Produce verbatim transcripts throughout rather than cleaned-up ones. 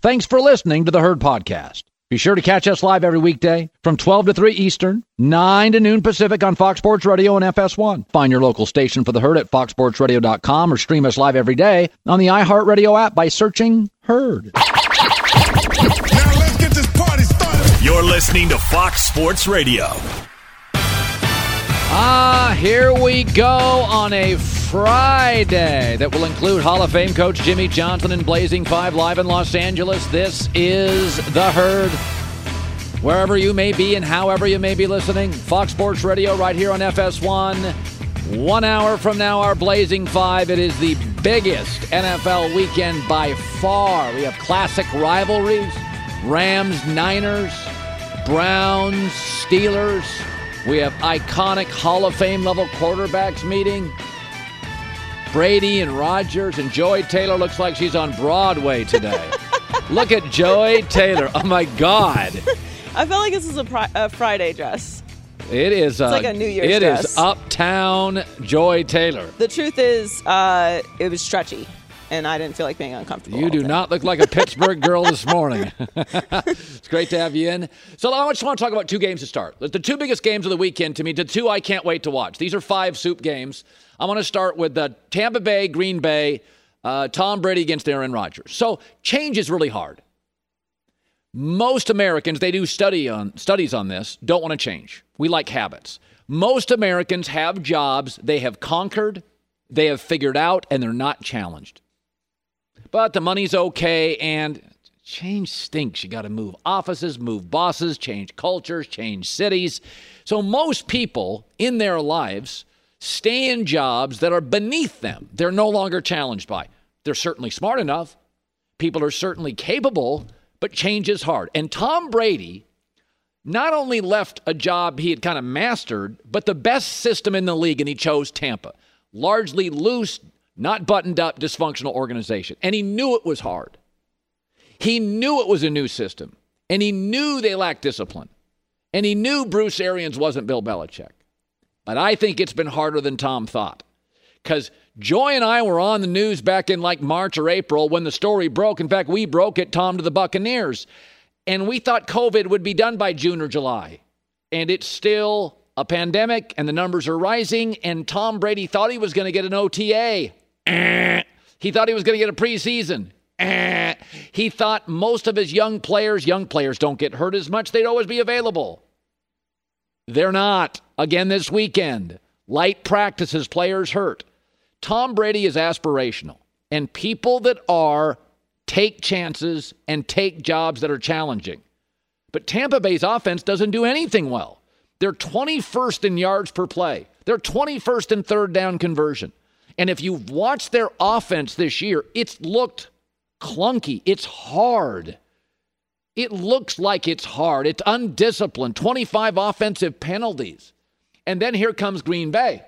Thanks for listening to the Herd Podcast. Be sure to catch us live every weekday from twelve to three Eastern, nine to noon Pacific on Fox Sports Radio and F S one. Find your local station for the Herd at fox sports radio dot com or stream us live every day on the iHeartRadio app by searching Herd. Now let's get this party started. You're listening to Fox Sports Radio. Ah, here we go on a Friday that will include Hall of Fame coach Jimmy Johnson and Blazing Five live in Los Angeles. This is The Herd. Wherever you may be and however you may be listening, Fox Sports Radio right here on F S one. One hour from now, our Blazing Five. It is the biggest N F L weekend by far. We have classic rivalries, Rams, Niners, Browns, Steelers. We have iconic Hall of Fame level quarterbacks meeting. Brady and Rodgers, and Joy Taylor looks like she's on Broadway today. Look at Joy Taylor. Oh, my God. I felt like this is a, pri- a Friday dress. It is. It's uh, like a New Year's it dress. It is Uptown Joy Taylor. The truth is, uh, it was stretchy, and I didn't feel like being uncomfortable. You do not look like a Pittsburgh girl this morning. It's great to have you in. So I just want to talk about two games to start. The two biggest games of the weekend to me, the two I can't wait to watch. These are five soup games. I want to start with the Tampa Bay, Green Bay, uh, Tom Brady against Aaron Rodgers. So change is really hard. Most Americans, they do study on studies on this, don't want to change. We like habits. Most Americans have jobs they have conquered, they have figured out, and they're not challenged. But the money's okay, and change stinks. You got to move offices, move bosses, change cultures, change cities. So most people in their lives stay in jobs that are beneath them. They're no longer challenged by. They're certainly smart enough. People are certainly capable, but change is hard. And Tom Brady not only left a job he had kind of mastered, but the best system in the league, and he chose Tampa. Largely loose, not buttoned up, dysfunctional organization. And he knew it was hard. He knew it was a new system. And he knew they lacked discipline. And he knew Bruce Arians wasn't Bill Belichick. But I think it's been harder than Tom thought. Because Joy and I were on the news back in like March or April when the story broke. In fact, we broke it, Tom, to the Buccaneers. And we thought COVID would be done by June or July. And it's still a pandemic, and the numbers are rising. And Tom Brady thought he was going to get an O T A. Eh. He thought he was going to get a preseason. Eh. He thought most of his young players, young players don't get hurt as much. They'd always be available. They're not. Again this weekend. Light practices, players hurt. Tom Brady is aspirational. And people that are take chances and take jobs that are challenging. But Tampa Bay's offense doesn't do anything well. They're twenty-first in yards per play. They're twenty-first in third down conversion. And if you've watched their offense this year, it's looked clunky. It's hard. It looks like it's hard. It's undisciplined. twenty-five offensive penalties. And then here comes Green Bay.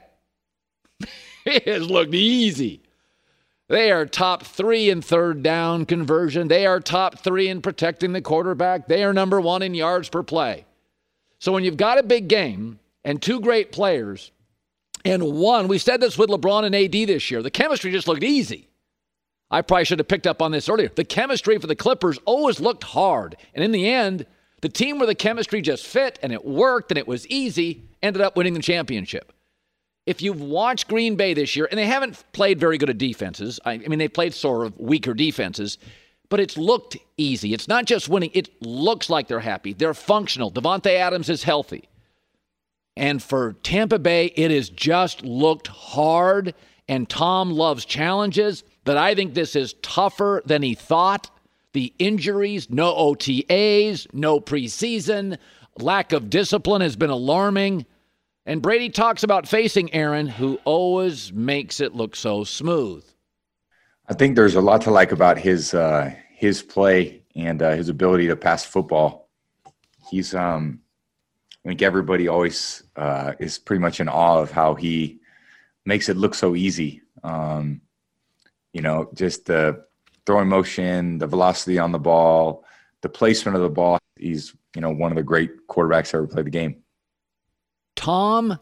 It has looked easy. They are top three in third down conversion. They are top three in protecting the quarterback. They are number one in yards per play. So when you've got a big game and two great players, and one, we said this with LeBron and A D this year, the chemistry just looked easy. I probably should have picked up on this earlier. The chemistry for the Clippers always looked hard. And in the end, the team where the chemistry just fit and it worked and it was easy ended up winning the championship. If you've watched Green Bay this year, and they haven't played very good at defenses. I, I mean, they played sort of weaker defenses, but it's looked easy. It's not just winning. It looks like they're happy. They're functional. Devontae Adams is healthy. And for Tampa Bay, it has just looked hard, and Tom loves challenges, but I think this is tougher than he thought. The injuries, no O T As, no preseason, lack of discipline has been alarming. And Brady talks about facing Aaron, who always makes it look so smooth. I think there's a lot to like about his uh, his play and uh, his ability to pass football. He's, um, I think everybody always uh, is pretty much in awe of how he makes it look so easy. Um, you know, just the throwing motion, the velocity on the ball, the placement of the ball. He's, you know, one of the great quarterbacks that ever played the game. Tom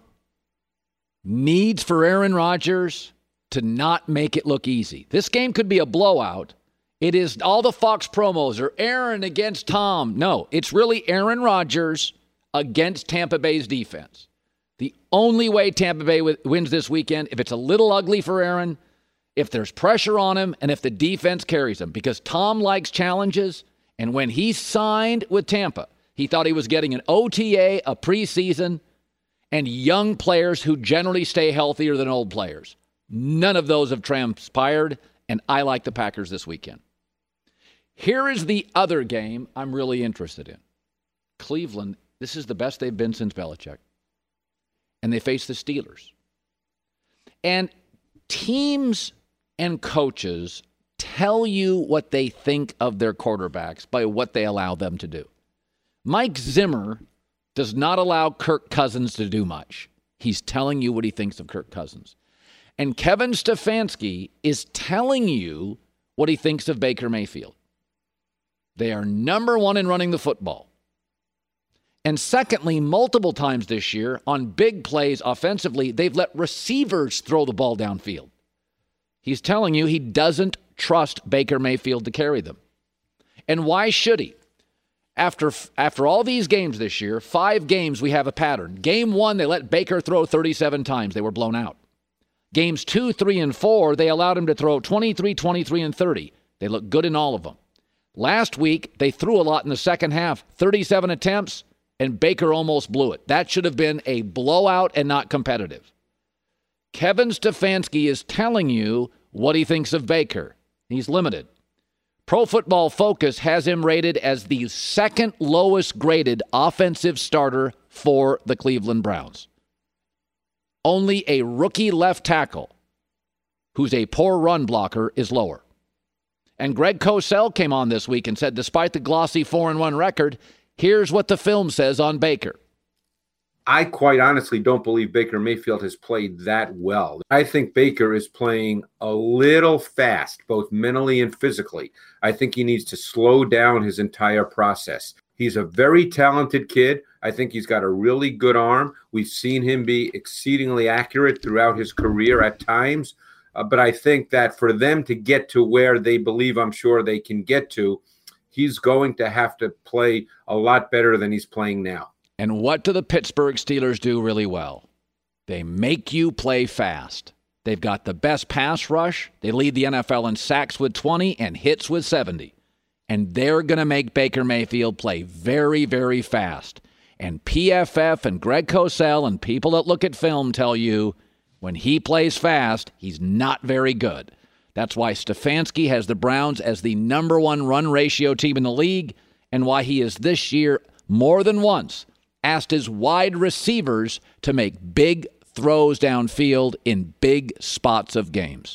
needs for Aaron Rodgers to not make it look easy. This game could be a blowout, It is all the Fox promos are Aaron against Tom. No, it's really Aaron Rodgers against Tampa Bay's defense. The only way Tampa Bay w- wins this weekend, if it's a little ugly for Aaron, if there's pressure on him, and if the defense carries him. Because Tom likes challenges, and when he signed with Tampa, he thought he was getting an O T A, a preseason, and young players who generally stay healthier than old players. None of those have transpired, and I like the Packers this weekend. Here is the other game I'm really interested in. Cleveland, this is the best they've been since Belichick. And they face the Steelers. And teams and coaches tell you what they think of their quarterbacks by what they allow them to do. Mike Zimmer does not allow Kirk Cousins to do much. He's telling you what he thinks of Kirk Cousins. And Kevin Stefanski is telling you what he thinks of Baker Mayfield. They are number one in running the football. And secondly, multiple times this year, on big plays offensively, they've let receivers throw the ball downfield. He's telling you he doesn't trust Baker Mayfield to carry them. And why should he? After, after all these games this year, five games, we have a pattern. Game one, they let Baker throw thirty-seven times. They were blown out. Games two, three, and four, they allowed him to throw twenty-three, twenty-three, and thirty. They looked good in all of them. Last week, they threw a lot in the second half. thirty-seven attempts, and Baker almost blew it. That should have been a blowout and not competitive. Kevin Stefanski is telling you what he thinks of Baker. He's limited. Pro Football Focus has him rated as the second lowest graded offensive starter for the Cleveland Browns. Only a rookie left tackle, who's a poor run blocker, is lower. And Greg Cosell came on this week and said, despite the glossy four and one record, here's what the film says on Baker. I quite honestly don't believe Baker Mayfield has played that well. I think Baker is playing a little fast, both mentally and physically. I think he needs to slow down his entire process. He's a very talented kid. I think he's got a really good arm. We've seen him be exceedingly accurate throughout his career at times. Uh, but I think that for them to get to where they believe, I'm sure they can get to, he's going to have to play a lot better than he's playing now. And what do the Pittsburgh Steelers do really well? They make you play fast. They've got the best pass rush. They lead the N F L in sacks with twenty and hits with seventy. And they're going to make Baker Mayfield play very, very fast. And P F F and Greg Cosell and people that look at film tell you when he plays fast, he's not very good. That's why Stefanski has the Browns as the number one run ratio team in the league, and why he is this year more than once asked his wide receivers to make big throws downfield in big spots of games.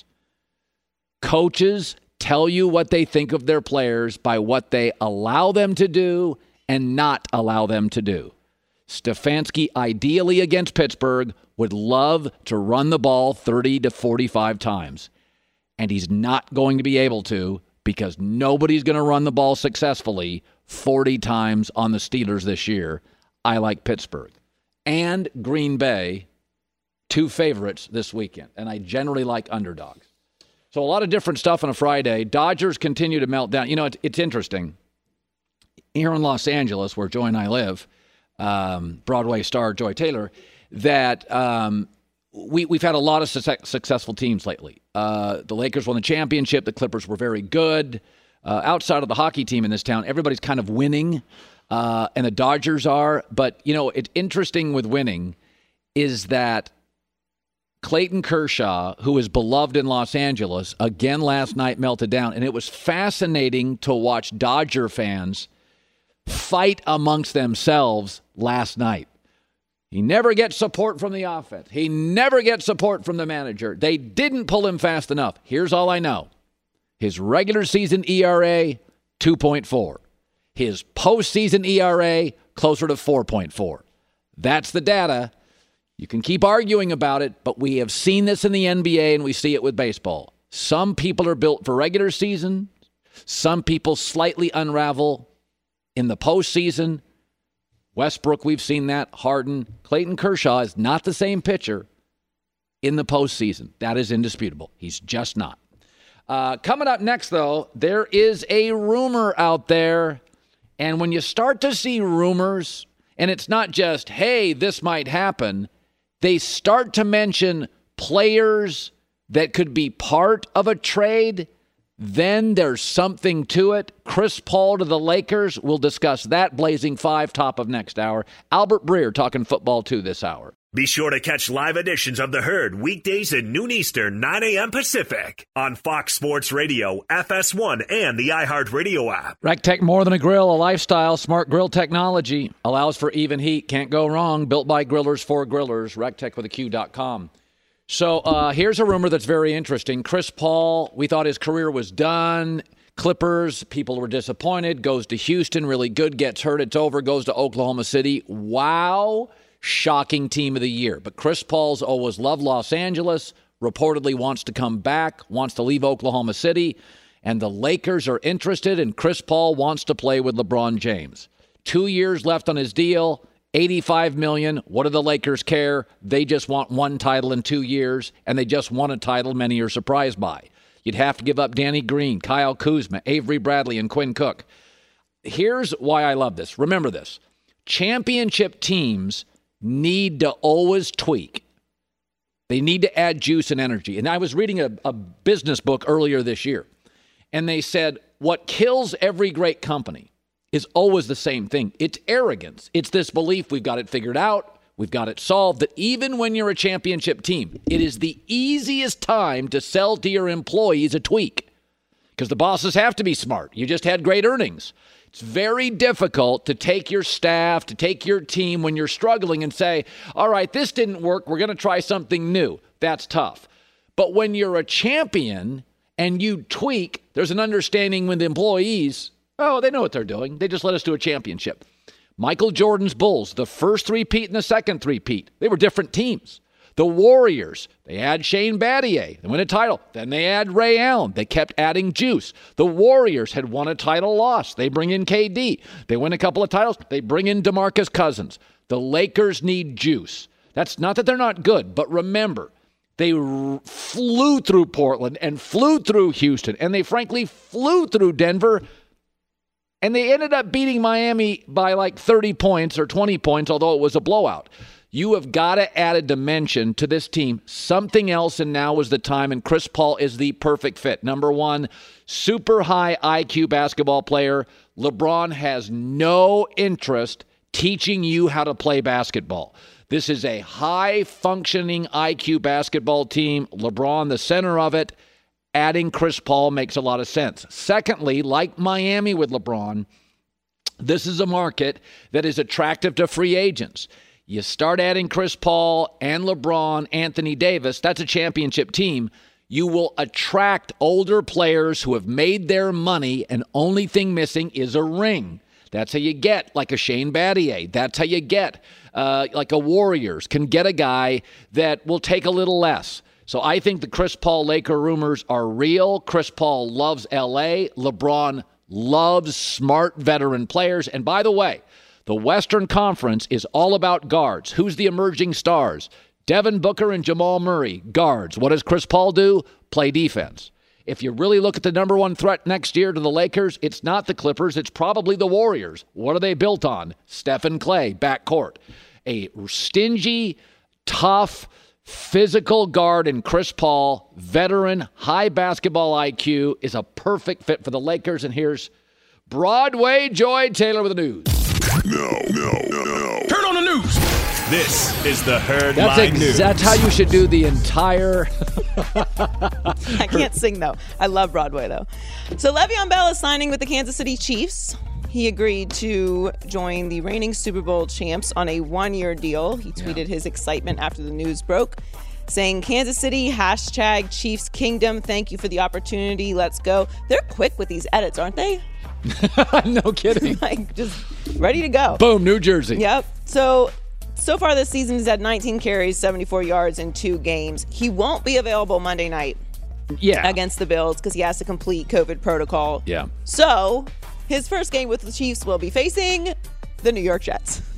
Coaches tell you what they think of their players by what they allow them to do and not allow them to do. Stefanski, ideally against Pittsburgh, would love to run the ball thirty to forty-five times. And he's not going to be able to because nobody's going to run the ball successfully forty times on the Steelers this year. I like Pittsburgh. And Green Bay, two favorites this weekend. And I generally like underdogs. So a lot of different stuff on a Friday. Dodgers continue to melt down. You know, it's, it's interesting. Here in Los Angeles, where Joy and I live, um, Broadway star Joy Taylor, that um, we, we've had a lot of su- successful teams lately. Uh, the Lakers won the championship. The Clippers were very good. Uh, outside of the hockey team in this town, everybody's kind of winning, uh, and the Dodgers are. But, you know, it's interesting with winning is that Clayton Kershaw, who is beloved in Los Angeles, again last night melted down. And it was fascinating to watch Dodger fans fight amongst themselves last night. He never gets support from the offense. He never gets support from the manager. They didn't pull him fast enough. Here's all I know. His regular season E R A, two point four. His postseason E R A, closer to four point four. That's the data. You can keep arguing about it, but we have seen this in the N B A and we see it with baseball. Some people are built for regular season. Some people slightly unravel in the postseason. Westbrook, we've seen that. Harden. Clayton Kershaw is not the same pitcher in the postseason. That is indisputable. He's just not. Uh, coming up next, though, there is a rumor out there. And when you start to see rumors, and it's not just, hey, this might happen, they start to mention players that could be part of a trade, then there's something to it. Chris Paul to the Lakers. We'll discuss that. Blazing Five, top of next hour. Albert Breer talking football, too, this hour. Be sure to catch live editions of The Herd weekdays at noon Eastern, nine a.m. Pacific on Fox Sports Radio, F S one, and the iHeartRadio app. RecTech, more than a grill, a lifestyle. Smart grill technology allows for even heat. Can't go wrong. Built by grillers for grillers. RecTech with a Q dot com. So uh, here's a rumor that's very interesting. Chris Paul, we thought his career was done. Clippers, people were disappointed. Goes to Houston, really good. Gets hurt, it's over. Goes to Oklahoma City. Wow. Shocking team of the year. But Chris Paul's always loved Los Angeles, reportedly wants to come back, wants to leave Oklahoma City, and the Lakers are interested, and Chris Paul wants to play with LeBron James. Two years left on his deal, eighty-five million dollars. What do the Lakers care? They just want one title in two years, and they just won a title many are surprised by. You'd have to give up Danny Green, Kyle Kuzma, Avery Bradley, and Quinn Cook. Here's why I love this. Remember this. Championship teams need to always tweak. They need to add juice and energy. And I was reading a, a business book earlier this year, and they said what kills every great company is always the same thing. It's arrogance. It's this belief we've got it figured out, we've got it solved, that even when you're a championship team, it is the easiest time to sell to your employees a tweak because the bosses have to be smart. You just had great earnings. It's very difficult to take your staff, to take your team when you're struggling and say, all right, this didn't work. We're going to try something new. That's tough. But when you're a champion and you tweak, there's an understanding with the employees. Oh, they know what they're doing. They just let us do a championship. Michael Jordan's Bulls, the first three-peat and the second three-peat, they were different teams. The Warriors, they had Shane Battier. They win a title. Then they add Ray Allen. They kept adding juice. The Warriors had won a title loss. They bring in K D. They win a couple of titles. They bring in DeMarcus Cousins. The Lakers need juice. That's not that they're not good, but remember, they r- flew through Portland and flew through Houston, and they frankly flew through Denver, and they ended up beating Miami by like thirty points or twenty points, although it was a blowout. You have got to add a dimension to this team, something else, and now is the time, and Chris Paul is the perfect fit. Number one, super high I Q basketball player. LeBron has no interest teaching you how to play basketball. This is a high-functioning I Q basketball team. LeBron, the center of it. Adding Chris Paul makes a lot of sense. Secondly, like Miami with LeBron, this is a market that is attractive to free agents. You start adding Chris Paul and LeBron, Anthony Davis, that's a championship team. You will attract older players who have made their money, and only thing missing is a ring. That's how you get like a Shane Battier. That's how you get uh, like a Warriors can get a guy that will take a little less. So I think the Chris Paul Laker rumors are real. Chris Paul loves L A. LeBron loves smart veteran players. And by the way, the Western Conference is all about guards. Who's the emerging stars? Devin Booker and Jamal Murray, guards. What does Chris Paul do? Play defense. If you really look at the number one threat next year to the Lakers, it's not the Clippers, it's probably the Warriors. What are they built on? Steph and Clay, backcourt. A stingy, tough, physical guard in Chris Paul, veteran, high basketball I Q, is a perfect fit for the Lakers. And here's Broadway Joy Taylor with the news. No, no, no, no. Turn on the news. This is the Herd That's Live ex- News. That's how you should do the entire. I can't sing, though. I love Broadway, though. So Le'Veon Bell is signing with the Kansas City Chiefs. He agreed to join the reigning Super Bowl champs on a one-year deal. He tweeted yeah. his excitement after the news broke, saying, Kansas City, hashtag Chiefs Kingdom. Thank you for the opportunity. Let's go. They're quick with these edits, aren't they? No kidding. Like, just ready to go. Boom, New Jersey. Yep. So, so far this season, he's had nineteen carries, seventy-four yards in two games. He won't be available Monday night yeah. against the Bills because he has to complete COVID protocol. Yeah. So, his first game with the Chiefs will be facing the New York Jets.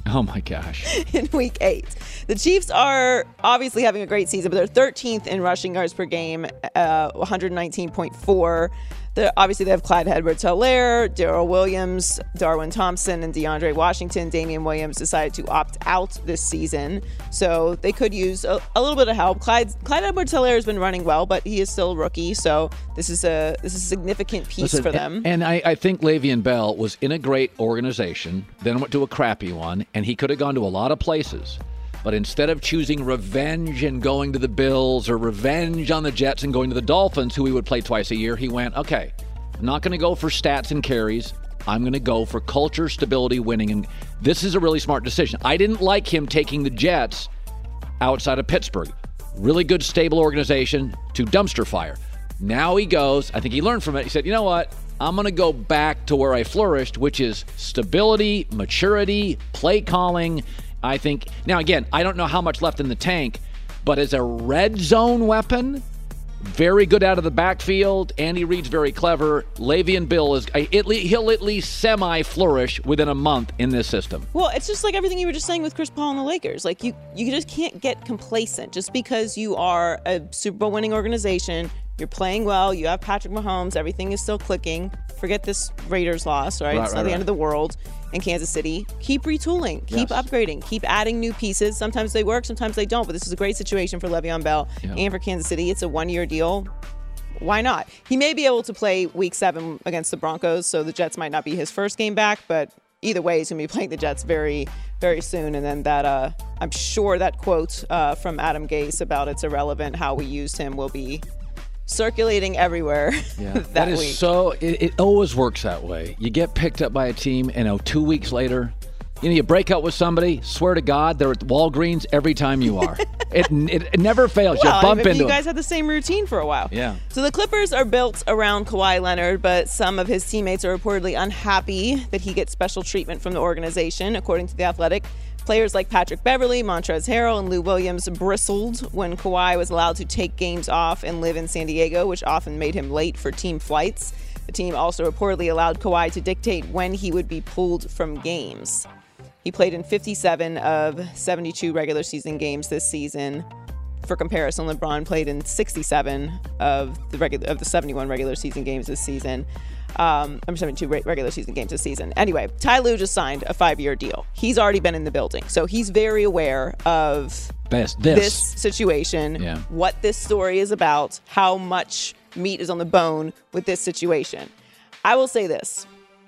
Oh, my gosh. in week eight. The Chiefs are obviously having a great season, but they're thirteenth in rushing yards per game, uh, one nineteen point four. They're, obviously, they have Clyde Edwards-Helaire, Darrell Williams, Darwin Thompson, and DeAndre Washington. Damian Williams decided to opt out this season, so they could use a, a little bit of help. Clyde, Clyde Edwards-Helaire has been running well, but he is still a rookie, so this is a this is a significant piece Listen, for them. And, and I, I think Le'Veon Bell was in a great organization, then went to a crappy one, and he could have gone to a lot of places. But instead of choosing revenge and going to the Bills or revenge on the Jets and going to the Dolphins, who he would play twice a year, he went, okay, I'm not going to go for stats and carries. I'm going to go for culture, stability, winning. And this is a really smart decision. I didn't like him taking the Jets outside of Pittsburgh. Really good, stable organization to dumpster fire. Now he goes, I think he learned from it. He said, you know what? I'm going to go back to where I flourished, which is stability, maturity, play calling. I think, now again, I don't know how much left in the tank, but as a red zone weapon, very good out of the backfield. Andy Reid's very clever. Le'Veon Bell is, he'll at least semi-flourish within a month in this system. Well, it's just like everything you were just saying with Chris Paul and the Lakers. Like, you, you just can't get complacent. Just because you are a Super Bowl winning organization, you're playing well, you have Patrick Mahomes, everything is still clicking. Forget this Raiders loss, right? Right, it's right, not the right. end of the world in Kansas City. Keep retooling, keep Yes. upgrading, keep adding new pieces. Sometimes they work, sometimes they don't, but this is a great situation for Le'Veon Bell Yeah. and for Kansas City. It's a one-year deal. Why not? He may be able to play week seven against the Broncos, so the Jets might not be his first game back, but either way, he's going to be playing the Jets very, very soon. And then that, uh, I'm sure that quote uh, from Adam Gase about it's irrelevant how we used him will be circulating everywhere Yeah, that, that is week. so. It, it always works that way. You get picked up by a team, and oh, two weeks later, you know, you break up with somebody. Swear to God, they're at Walgreens every time you are. it, it it never fails. Well, you bump maybe into you guys them. had the same routine for a while. Yeah. So the Clippers are built around Kawhi Leonard, but some of his teammates are reportedly unhappy that he gets special treatment from the organization, according to The Athletic. Players like Patrick Beverley, Montrezl Harrell, and Lou Williams bristled when Kawhi was allowed to take games off and live in San Diego, which often made him late for team flights. The team also reportedly allowed Kawhi to dictate when he would be pulled from games. He played in fifty-seven of seventy-two regular season games this season. For comparison, LeBron played in sixty-seven of the regular of the seventy-one regular season games this season. Um, I'm seventy-two regular season games this season. Anyway, Ty Lue just signed a five-year deal. He's already been in the building, so he's very aware of Best, this. this situation, Yeah. what this story is about, how much meat is on the bone with this situation. I will say this.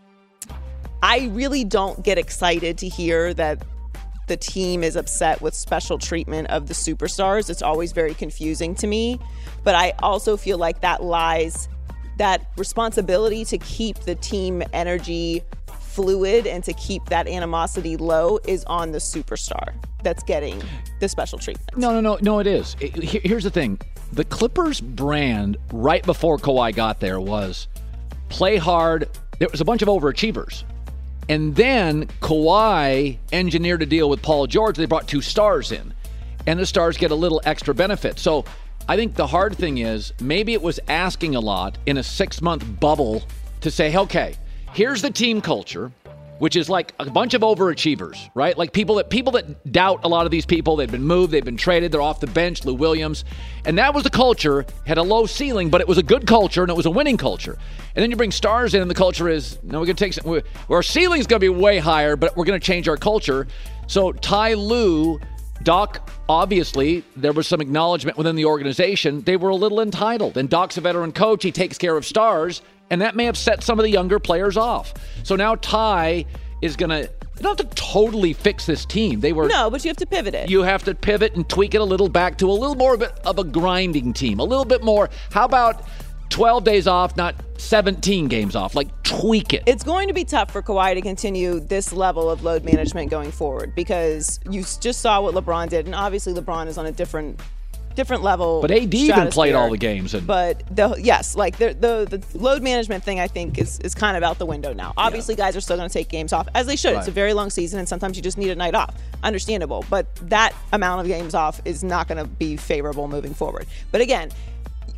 I really don't get excited to hear that the team is upset with special treatment of the superstars. It's always very confusing to me. But I also feel like that lies, that responsibility to keep the team energy fluid and to keep that animosity low is on the superstar that's getting the special treatment. No, no, no, no, it is. It, here- here's the thing. The Clippers brand right before Kawhi got there was play hard. There was a bunch of overachievers. And then Kawhi engineered a deal with Paul George. They brought two stars in. And the stars get a little extra benefit. So I think the hard thing is maybe it was asking a lot in a six-month bubble to say, okay, here's the team culture, which is like a bunch of overachievers, right? Like people that people that doubt a lot of these people. They've been moved, they've been traded, they're off the bench, Lou Williams. And that was the culture, had a low ceiling, but it was a good culture and it was a winning culture. And then you bring stars in and the culture is, no, we're going to take some, we're, our ceiling's going to be way higher, but we're going to change our culture. So Ty Lue, Doc, obviously, there was some acknowledgement within the organization. They were a little entitled. And Doc's a veteran coach. He takes care of stars. And that may have set some of the younger players off. So now Ty is going to, you don't have to totally fix this team. They were. No, but you have to pivot it. You have to pivot and tweak it a little back to a little more of a, of a grinding team. A little bit more. How about twelve days off, not seventeen games off? Like, tweak it. It's going to be tough for Kawhi to continue this level of load management going forward because you just saw what LeBron did, and obviously LeBron is on a different different level. But A D even played stratosphere. all the games. And, But the yes, like the, the the load management thing, I think is is kind of out the window now. Obviously, guys are still going to take games off as they should. It's a Right. very long season, and sometimes you just need a night off. Understandable, but that amount of games off is not going to be favorable moving forward. But again,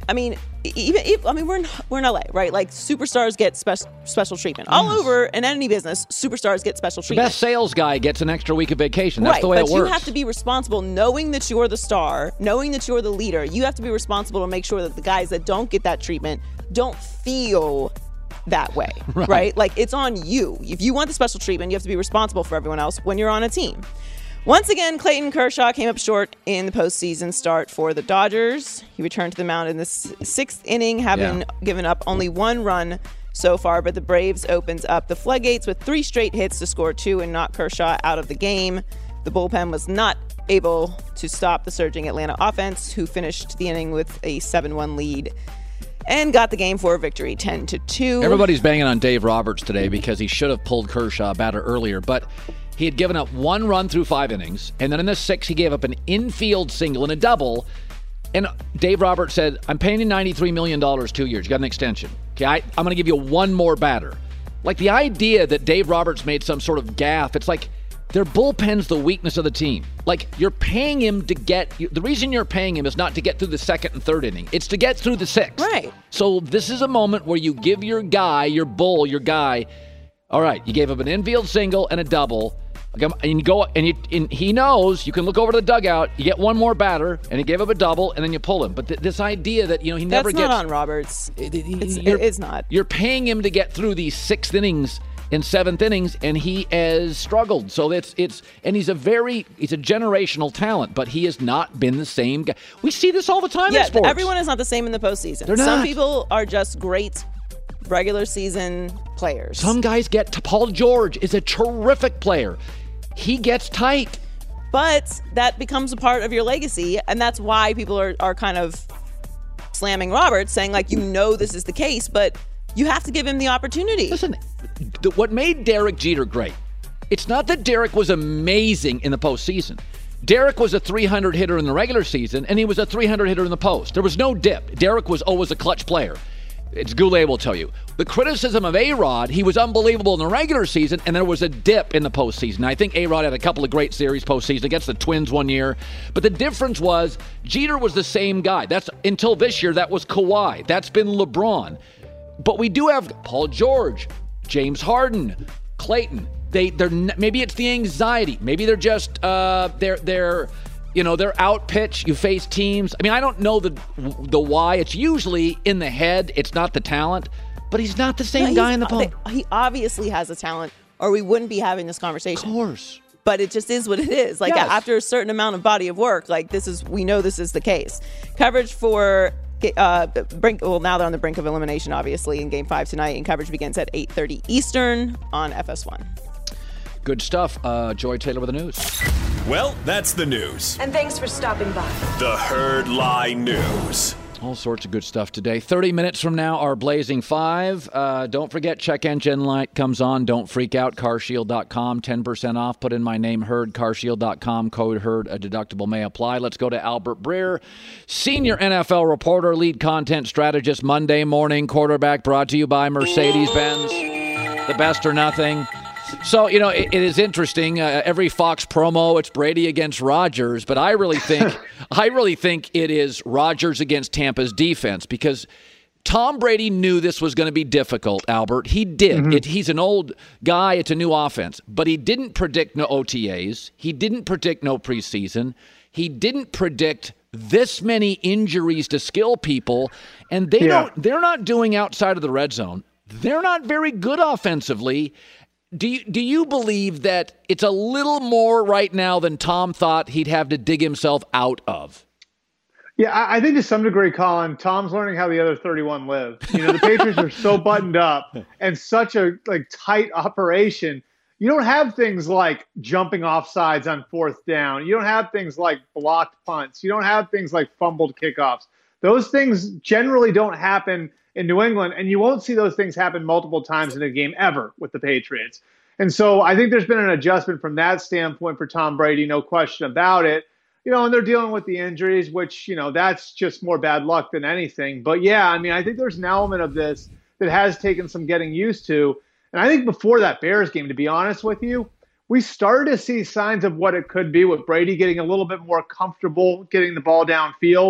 I mean, even if, I mean, we're in, we're in L A, right? Like superstars get spe- special treatment all Yes. over in any business. Superstars get special The treatment. best sales guy gets an extra week of vacation. That's right, the way but it works. you have to be responsible, knowing that you're the star, knowing that you're the leader. You have to be responsible to make sure that the guys that don't get that treatment don't feel that way, Right. right? Like, it's on you. If you want the special treatment, you have to be responsible for everyone else when you're on a team. Once again, Clayton Kershaw came up short in the postseason start for the Dodgers. He returned to the mound in the s- sixth inning, having Yeah. given up only one run so far, but the Braves opens up the floodgates with three straight hits to score two and knock Kershaw out of the game. The bullpen was not able to stop the surging Atlanta offense, who finished the inning with a seven one lead and got the game four victory ten to two. Everybody's banging on Dave Roberts today because he should have pulled Kershaw batter earlier, but he had given up one run through five innings, and then in the sixth, he gave up an infield single and a double. And Dave Roberts said, I'm paying you ninety-three million dollars two years. You got an extension. Okay, I, I'm going to give you one more batter. Like, the idea that Dave Roberts made some sort of gaffe, it's like their bullpen's the weakness of the team. Like, you're paying him to get – the reason you're paying him is not to get through the second and third inning. It's to get through the sixth. Right. So this is a moment where you give your guy, your bull, your guy, all right, you gave up an infield single and a double. And you go, and, you, and he knows you can look over to the dugout. You get one more batter, and he gave up a double, and then you pull him. But th- this idea that you know he never That's gets not on Roberts. it- it- It's, you're- it's not. You're paying him to get through these sixth innings and seventh innings, and he has struggled. So it's it's and he's a very he's a generational talent, but he has not been the same guy. We see this all the time Yeah, in sports. everyone is not the same in the postseason. They're Some not. people are just great regular season players. Some guys get to Paul George is a terrific player. He gets tight. But that becomes a part of your legacy, and that's why people are, are kind of slamming Roberts, saying, like, you know this is the case, but you have to give him the opportunity. Listen, the, what made Derek Jeter great, it's not that Derek was amazing in the postseason. Derek was a three hundred hitter in the regular season, and he was a three hundred hitter in the post. There was no dip. Derek was always a clutch player. It's Goulet will tell you. The criticism of A-Rod, he was unbelievable in the regular season, and there was a dip in the postseason. I think A-Rod had a couple of great series postseason against the Twins one year. But the difference was Jeter was the same guy. That's until this year, that was Kawhi. That's been LeBron. But we do have Paul George, James Harden, Clayton. They, they're maybe it's the anxiety. Maybe they're just uh, they're they're. You know, they're out pitch. You face teams. I mean, I don't know the the why. It's usually in the head. It's not the talent. But he's not the same No, guy he's- in the phone. they- He obviously has a talent, or we wouldn't be having this conversation. Of course. But it just is what it is. Like, Yes. after a certain amount of body of work, like, this is, we know this is the case. Coverage for uh, brink. Well, now they're on the brink of elimination, obviously, in Game Five tonight, and coverage begins at eight thirty Eastern on F S one. Good stuff. Uh, Joy Taylor with the news. Well, that's the news. And thanks for stopping by. The Herd Lie News. All sorts of good stuff today. thirty minutes from now, our Blazing Five. Uh, don't forget, check engine light comes on. Don't freak out. car shield dot com, ten percent off. Put in my name, Herd, car shield dot com, code Herd. A deductible may apply. Let's go to Albert Breer, senior N F L reporter, lead content strategist, Monday morning quarterback, brought to you by Mercedes-Benz. The best or nothing. So, you know, it, it is interesting. Uh, every Fox promo, it's Brady against Rodgers, but I really think, I really think it is Rodgers against Tampa's defense, because Tom Brady knew this was going to be difficult, Albert. He did. Mm-hmm. It, he's an old guy. It's a new offense, but he didn't predict no O T As. He didn't predict no preseason. He didn't predict this many injuries to skill people, and they Yeah. don't. They're not doing outside of the red zone. They're not very good offensively. Do you, do you believe that it's a little more right now than Tom thought he'd have to dig himself out of? Yeah, I I think to some degree, Colin, Tom's learning how the other thirty-one live. You know, the Patriots are so buttoned up and such a like tight operation. You don't have things like jumping off sides on fourth down. You don't have things like blocked punts. You don't have things like fumbled kickoffs. Those things generally don't happen in New England, and you won't see those things happen multiple times in a game ever with the Patriots. And so I think there's been an adjustment from that standpoint for Tom Brady, no question about it. You know, and they're dealing with the injuries, which, you know, that's just more bad luck than anything. But yeah, I mean, I think there's an element of this that has taken some getting used to. And I think before that Bears game, to be honest with you, we started to see signs of what it could be with Brady getting a little bit more comfortable getting the ball downfield.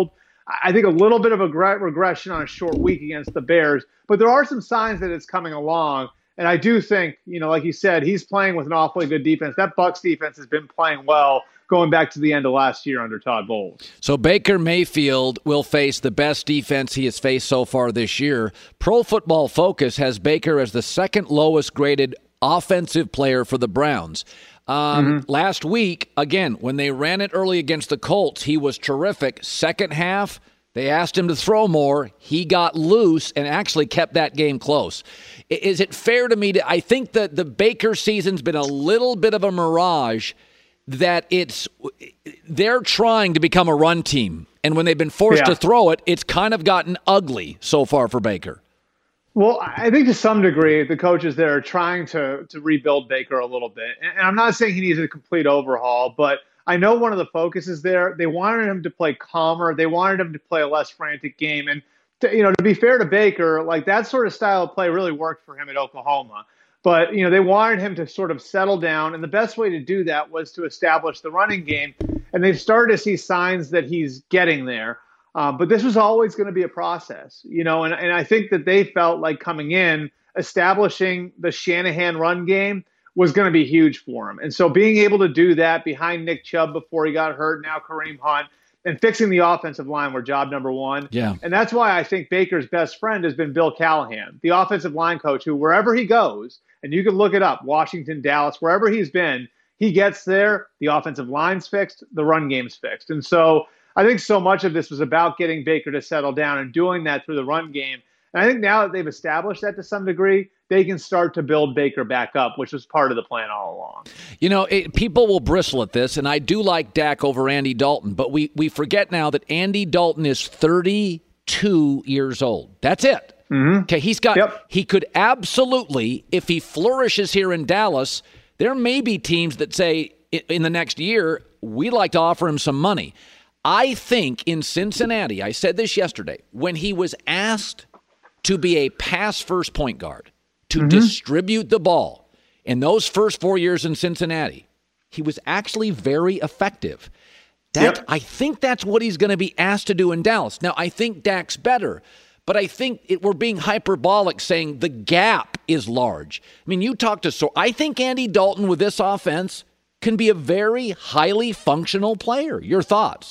I think a little bit of a regression on a short week against the Bears, but there are some signs that it's coming along. And I do think, you know, like you said, he's playing with an awfully good defense. That Bucs defense has been playing well going back to the end of last year under Todd Bowles. So Baker Mayfield will face the best defense he has faced so far this year. Pro Football Focus has Baker as the second lowest graded offensive player for the Browns. Um, mm-hmm. Last week, again, when they ran it early against the Colts, he was terrific. Second half, they asked him to throw more. He got loose and actually kept that game close. Is it fair to me to, I think that the Baker season's been a little bit of a mirage, that it's, they're trying to become a run team. And when they've been forced yeah. to throw it, it's kind of gotten ugly so far for Baker. Well, I think to some degree, the coaches there are trying to to rebuild Baker a little bit. And I'm not saying he needs a complete overhaul, but I know one of the focuses there, they wanted him to play calmer. They wanted him to play a less frantic game. And, to, you know, to be fair to Baker, like that sort of style of play really worked for him at Oklahoma. But, you know, they wanted him to sort of settle down. And the best way to do that was to establish the running game. And they've started to see signs that he's getting there. Uh, but this was always going to be a process, you know, and, and I think that they felt like coming in, establishing the Shanahan run game was going to be huge for him. And so being able to do that behind Nick Chubb before he got hurt, now Kareem Hunt, and fixing the offensive line were job number one. Yeah. And that's why I think Baker's best friend has been Bill Callahan, the offensive line coach, who wherever he goes, and you can look it up, Washington, Dallas, wherever he's been, he gets there, the offensive line's fixed, the run game's fixed. And so I think so much of this was about getting Baker to settle down and doing that through the run game. And I think now that they've established that to some degree, they can start to build Baker back up, which was part of the plan all along. You know, it, people will bristle at this, and I do like Dak over Andy Dalton, but we, we forget now that Andy Dalton is thirty-two years old. That's it. Mm-hmm. Okay, he's got, yep. he could absolutely, if he flourishes here in Dallas, there may be teams that say in the next year, we'd like to offer him some money. I think in Cincinnati, I said this yesterday, when he was asked to be a pass-first point guard, to mm-hmm. distribute the ball in those first four years in Cincinnati, he was actually very effective. That, yep. I think that's what he's going to be asked to do in Dallas. Now, I think Dak's better, but I think it, we're being hyperbolic saying the gap is large. I mean, you talk to so I think Andy Dalton with this offense can be a very highly functional player. Your thoughts?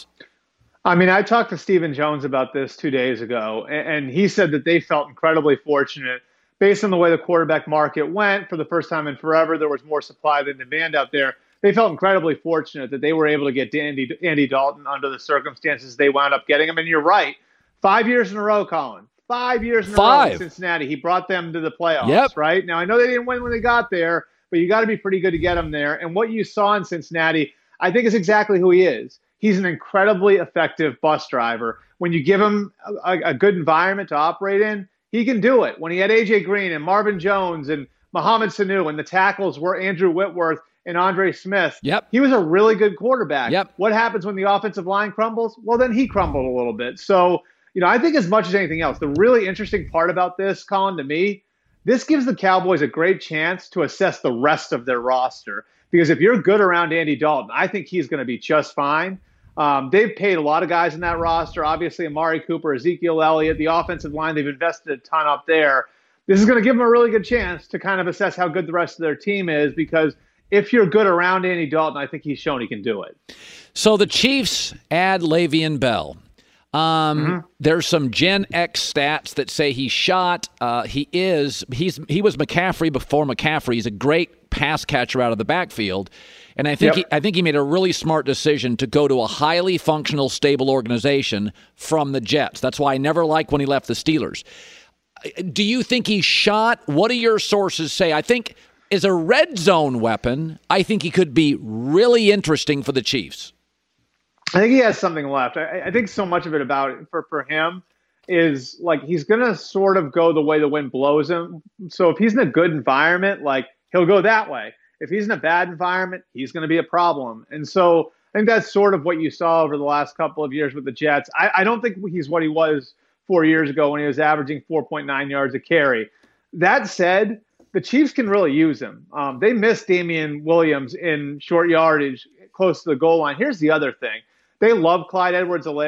I mean, I talked to Stephen Jones about this two days ago, and he said that they felt incredibly fortunate based on the way the quarterback market went. For the first time in forever, there was more supply than demand out there. They felt incredibly fortunate that they were able to get Andy, Andy Dalton under the circumstances they wound up getting him. And you're right. Five years in a row, Colin. Five years in a Five. row in Cincinnati. He brought them to the playoffs, yep. right? Now, I know they didn't win when they got there, but you got to be pretty good to get him there. And what you saw in Cincinnati, I think, is exactly who he is. He's an incredibly effective bus driver. When you give him a, a good environment to operate in, he can do it. When he had A J Green and Marvin Jones and Mohamed Sanu and the tackles were Andrew Whitworth and Andre Smith, yep. he was a really good quarterback. Yep. What happens when the offensive line crumbles? Well, then he crumbled a little bit. So, you know, I think as much as anything else, the really interesting part about this, Colin, to me, this gives the Cowboys a great chance to assess the rest of their roster. Because if you're good around Andy Dalton, I think he's going to be just fine. Um, they've paid a lot of guys in that roster. Obviously, Amari Cooper, Ezekiel Elliott, the offensive line, they've invested a ton up there. This is going to give them a really good chance to kind of assess how good the rest of their team is, because if you're good around Andy Dalton, I think he's shown he can do it. So the Chiefs add Le'Veon Bell. Um, mm-hmm. There's some Gen X stats that say he shot. Uh, he is. He's. He was McCaffrey before McCaffrey. He's a great pass catcher out of the backfield. And I think yep. he, I think he made a really smart decision to go to a highly functional, stable organization from the Jets. That's why I never liked when he left the Steelers. Do you think he shot? What do your sources say? I think as a red zone weapon, I think he could be really interesting for the Chiefs. I think he has something left. I, I think so much of it about it for, for him is like he's going to sort of go the way the wind blows him. So if he's in a good environment, like he'll go that way. If he's in a bad environment, he's going to be a problem. And so I think that's sort of what you saw over the last couple of years with the Jets. I, I don't think he's what he was four years ago when he was averaging four point nine yards a carry. That said, the Chiefs can really use him. Um, they missed Damian Williams in short yardage close to the goal line. Here's the other thing. They love Clyde Edwards-Helaire,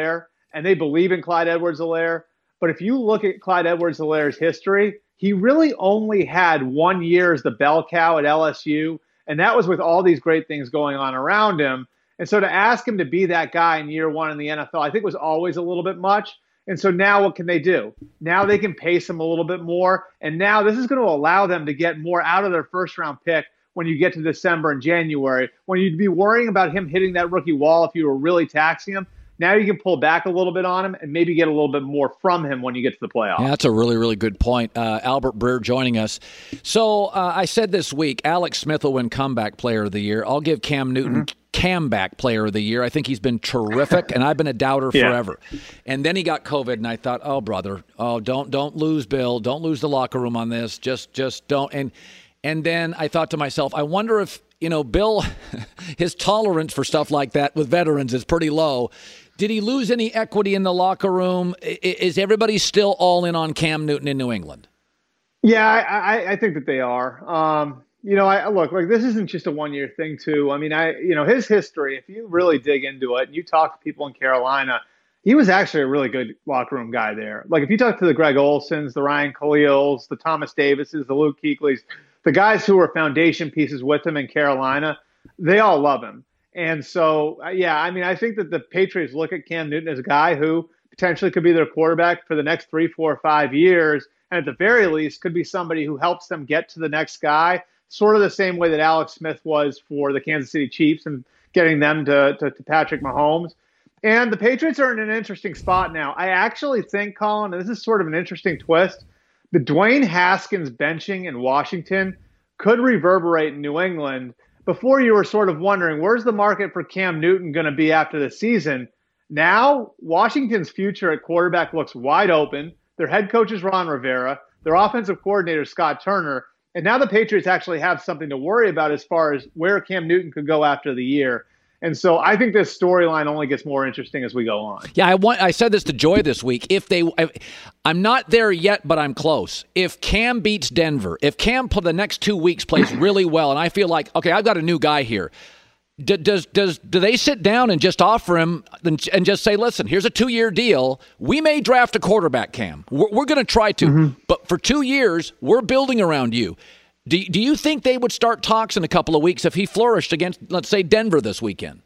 and they believe in Clyde Edwards-Helaire. But if you look at Clyde Edwards-Helaire's history, he really only had one year as the bell cow at L S U, and that was with all these great things going on around him. And so to ask him to be that guy in year one in the N F L, I think was always a little bit much. And so now what can they do? Now they can pace him a little bit more. And now this is going to allow them to get more out of their first round pick when you get to December and January, when you'd be worrying about him hitting that rookie wall if you were really taxing him. Now you can pull back a little bit on him and maybe get a little bit more from him when you get to the playoffs. Yeah, that's a really, really good point. Uh, Albert Breer joining us. So uh, I said this week, Alex Smith will win Comeback Player of the Year. I'll give Cam Newton mm-hmm. Comeback Player of the Year. I think he's been terrific, and I've been a doubter yeah. forever. And then he got COVID, and I thought, oh, brother, oh, don't don't lose Bill. Don't lose the locker room on this. Just just don't. And and then I thought to myself, I wonder if, you know, Bill, his tolerance for stuff like that with veterans is pretty low. Did he lose any equity in the locker room? Is everybody still all in on Cam Newton in New England? Yeah, I, I, I think that they are. Um, you know, I look, like this isn't just a one-year thing, too. I mean, I, you know, his history, if you really dig into it and you talk to people in Carolina, he was actually a really good locker room guy there. Like if you talk to the Greg Olsons, the Ryan Khalils, the Thomas Davises, the Luke Kuechly's, the guys who were foundation pieces with him in Carolina, they all love him. And so, yeah, I mean, I think that the Patriots look at Cam Newton as a guy who potentially could be their quarterback for the next three, four, five years. And at the very least, could be somebody who helps them get to the next guy, sort of the same way that Alex Smith was for the Kansas City Chiefs and getting them to, to, to Patrick Mahomes. And the Patriots are in an interesting spot now. I actually think, Colin, and this is sort of an interesting twist, the Dwayne Haskins benching in Washington could reverberate in New England. Before you were sort of wondering, where's the market for Cam Newton going to be after the season? Now, Washington's future at quarterback looks wide open. Their head coach is Ron Rivera. Their offensive coordinator is Scott Turner. And now the Patriots actually have something to worry about as far as where Cam Newton could go after the year. And so I think this storyline only gets more interesting as we go on. Yeah, I want. I said this to Joy this week. If they, I, I'm not there yet, but I'm close. If Cam beats Denver, if Cam for the next two weeks plays really well, and I feel like, okay, I've got a new guy here. Do, does does do they sit down and just offer him and, and just say, listen, here's a two-year deal. We may draft a quarterback, Cam. We're, we're going to try to, mm-hmm. but for two years, we're building around you. Do, do you think they would start talks in a couple of weeks if he flourished against, let's say, Denver this weekend?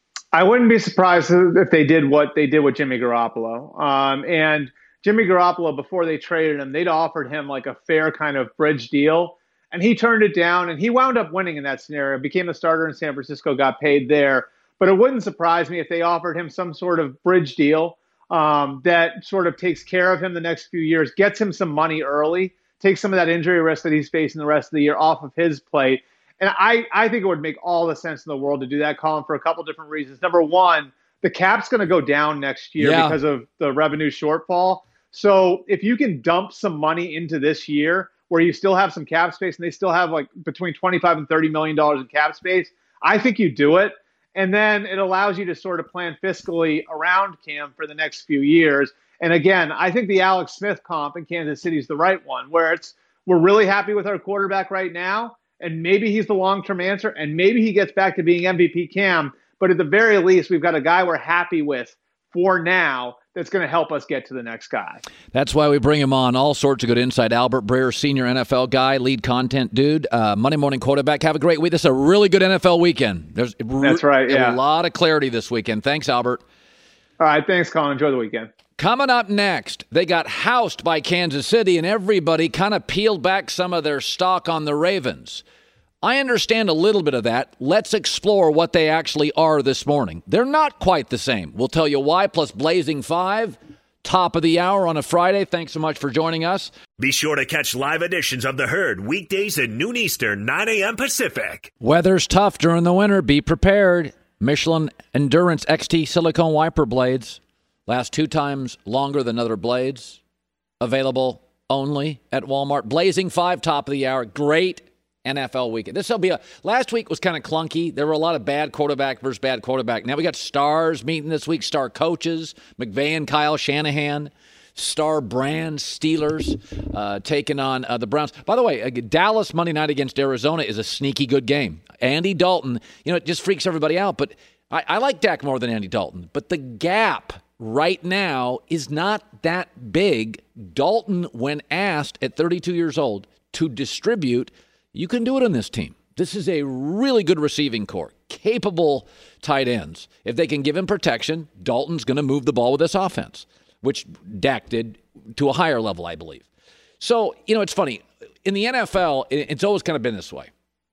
I wouldn't be surprised if they did what they did with Jimmy Garoppolo. Um, and Jimmy Garoppolo, before they traded him, they'd offered him like a fair kind of bridge deal. And he turned it down, and he wound up winning in that scenario, became a starter in San Francisco, got paid there. But it wouldn't surprise me if they offered him some sort of bridge deal um, that sort of takes care of him the next few years, gets him some money early, takes some of that injury risk that he's facing the rest of the year off of his plate. And I, I think it would make all the sense in the world to do that, Colin, for a couple different reasons. Number one, the cap's going to go down next year yeah. because of the revenue shortfall. So if you can dump some money into this year where you still have some cap space and they still have like between twenty-five and thirty million dollars in cap space, I think you do it. And then it allows you to sort of plan fiscally around Cam for the next few years. And again, I think the Alex Smith comp in Kansas City is the right one, where it's we're really happy with our quarterback right now. And maybe he's the long-term answer, and maybe he gets back to being M V P Cam. But at the very least, we've got a guy we're happy with for now that's going to help us get to the next guy. That's why we bring him on. All sorts of good insight. Albert Breer, senior N F L guy, lead content dude, uh, Monday Morning Quarterback. Have a great week. This is a really good N F L weekend. There's That's right, yeah. A lot of clarity this weekend. Thanks, Albert. All right, thanks, Colin. Enjoy the weekend. Coming up next, they got housed by Kansas City, and everybody kind of peeled back some of their stock on the Ravens. I understand a little bit of that. Let's explore what they actually are this morning. They're not quite the same. We'll tell you why, plus Blazing Five, top of the hour on a Friday. Thanks so much for joining us. Be sure to catch live editions of The Herd weekdays at noon Eastern, nine a.m. Pacific. Weather's tough during the winter. Be prepared. Michelin Endurance X T silicone wiper blades last two times longer than other blades. Available only at Walmart. Blazing Five, top of the hour. Great N F L weekend. This will be a. Last week was kind of clunky. There were a lot of bad quarterback versus bad quarterback. Now we got stars meeting this week. Star coaches, McVay and Kyle Shanahan. Star brand Steelers uh, taking on uh, the Browns. By the way, uh, Dallas Monday night against Arizona is a sneaky good game. Andy Dalton, you know, it just freaks everybody out. But I, I like Dak more than Andy Dalton. But the gap right now is not that big. Dalton, when asked at thirty-two years old to distribute, you can do it on this team. This is a really good receiving corps, capable tight ends. If they can give him protection, Dalton's going to move the ball with this offense, which Dak did to a higher level, I believe. So, you know, it's funny. In the N F L, it's always kind of been this way,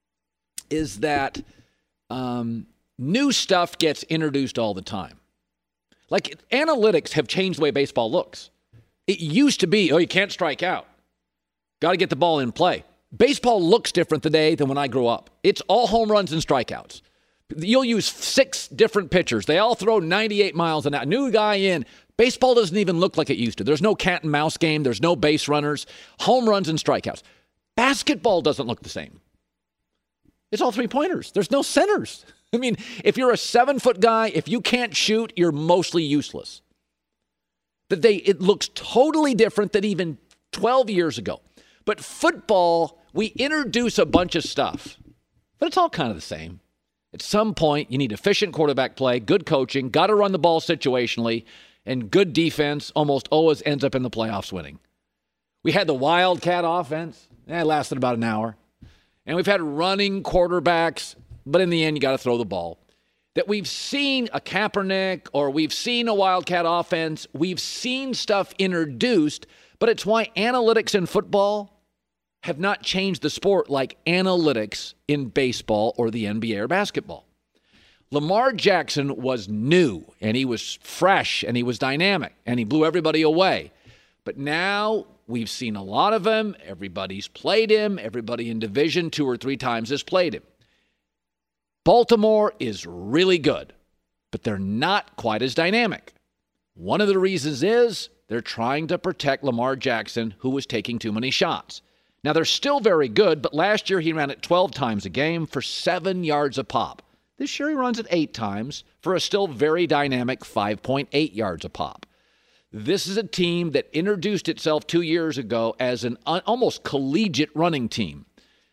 is that um, new stuff gets introduced all the time. Like, analytics have changed the way baseball looks. It used to be, oh, you can't strike out. Got to get the ball in play. Baseball looks different today than when I grew up. It's all home runs and strikeouts. You'll use six different pitchers. They all throw ninety-eight miles an hour. New guy in. Baseball doesn't even look like it used to. There's no cat and mouse game. There's no base runners. Home runs and strikeouts. Basketball doesn't look the same. It's all three-pointers. There's no centers. I mean, if you're a seven-foot guy, if you can't shoot, you're mostly useless. But they, it looks totally different than even twelve years ago. But football, we introduce a bunch of stuff, but it's all kind of the same. At some point, you need efficient quarterback play, good coaching, got to run the ball situationally, and good defense almost always ends up in the playoffs winning. We had the Wildcat offense. That lasted about an hour. And we've had running quarterbacks, but in the end, you got to throw the ball. That we've seen a Kaepernick or we've seen a Wildcat offense. We've seen stuff introduced, but it's why analytics in football have not changed the sport like analytics in baseball or the N B A or basketball. Lamar Jackson was new, and he was fresh, and he was dynamic, and he blew everybody away. But now we've seen a lot of him. Everybody's played him. Everybody in Division two or three times has played him. Baltimore is really good, but they're not quite as dynamic. One of the reasons is they're trying to protect Lamar Jackson, who was taking too many shots. Now, they're still very good, but last year he ran it twelve times a game for seven yards a pop. This year he runs it eight times for a still very dynamic five point eight yards a pop. This is a team that introduced itself two years ago as an un- almost collegiate running team.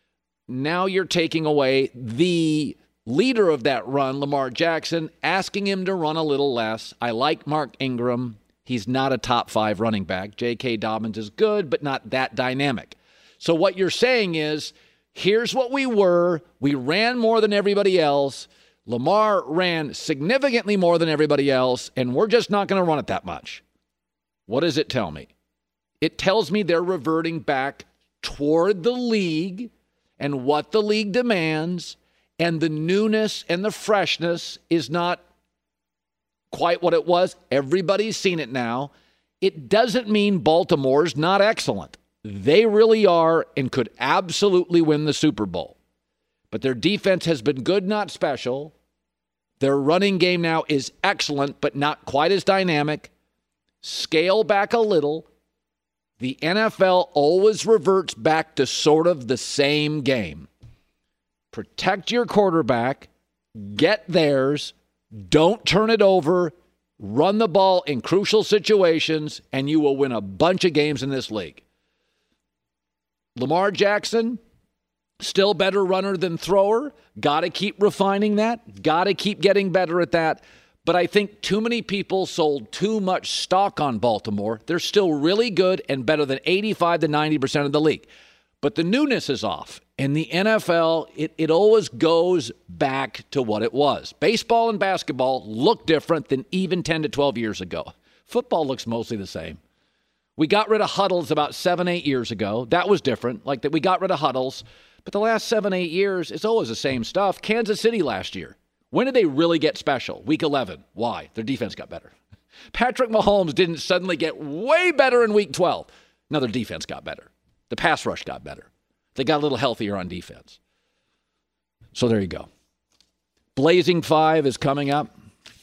Now you're taking away the leader of that run, Lamar Jackson, asking him to run a little less. I like Mark Ingram. He's not a top five running back. J K. Dobbins is good, but not that dynamic. So what you're saying is, here's what we were. We ran more than everybody else. Lamar ran significantly more than everybody else, and we're just not going to run it that much. What does it tell me? It tells me they're reverting back toward the league and what the league demands, and the newness and the freshness is not quite what it was. Everybody's seen it now. It doesn't mean Baltimore's not excellent. They really are and could absolutely win the Super Bowl. But their defense has been good, not special. Their running game now is excellent, but not quite as dynamic. Scale back a little. The N F L always reverts back to sort of the same game. Protect your quarterback. Get theirs. Don't turn it over. Run the ball in crucial situations, and you will win a bunch of games in this league. Lamar Jackson, still better runner than thrower. Got to keep refining that. Got to keep getting better at that. But I think too many people sold too much stock on Baltimore. They're still really good and better than eighty-five to ninety percent of the league. But the newness is off. In the N F L, it, it always goes back to what it was. Baseball and basketball look different than even ten to twelve years ago. Football looks mostly the same. We got rid of huddles about seven, eight years ago. That was different. Like that, we got rid of huddles. But the last seven, eight years, it's always the same stuff. Kansas City last year. When did they really get special? Week eleven. Why? Their defense got better. Patrick Mahomes didn't suddenly get way better in week twelve. No, their defense got better. The pass rush got better. They got a little healthier on defense. So there you go. Blazing Five is coming up.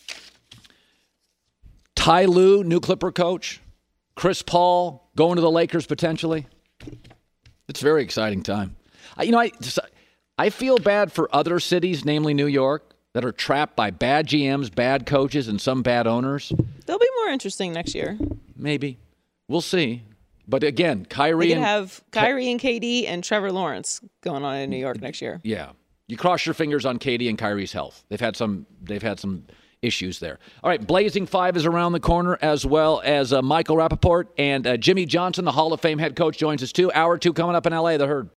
Ty Lue, new Clipper coach. Chris Paul going to the Lakers potentially. It's a very exciting time. I, you know, I I feel bad for other cities, namely New York, that are trapped by bad G Ms, bad coaches, and some bad owners. They'll be more interesting next year. Maybe. We'll see. But again, Kyrie They could and have Kyrie and K D and Trevor Lawrence going on in New York next year. Yeah. You cross your fingers on K D and Kyrie's health. They've had some they've had some issues there. All right, Blazing Five is around the corner, as well as uh, Michael Rappaport and uh, Jimmy Johnson, the Hall of Fame head coach, joins us too. Hour two coming up in L A, The Herd.